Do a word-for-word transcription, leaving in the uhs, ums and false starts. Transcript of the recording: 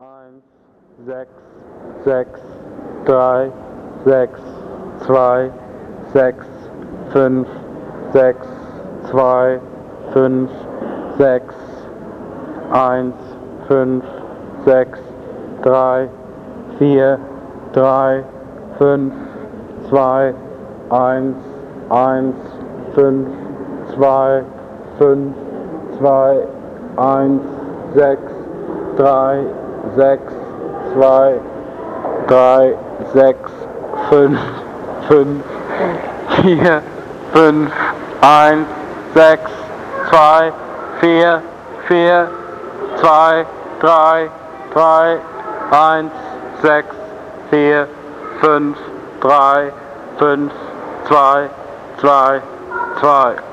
eins, sechs, sechs, drei, sechs, zwei, sechs, fünf, sechs, zwei, fünf, sechs, eins, fünf, sechs, drei, vier, drei, fünf, zwei, eins, eins, fünf, zwei, fünf, zwei, eins, sechs, drei, sechs, zwei, drei, sechs, fünf, fünf, vier, fünf, eins, sechs, zwei, vier, vier, zwei, drei, drei, eins, sechs, vier, fünf, drei, fünf, zwei, zwei, zwei.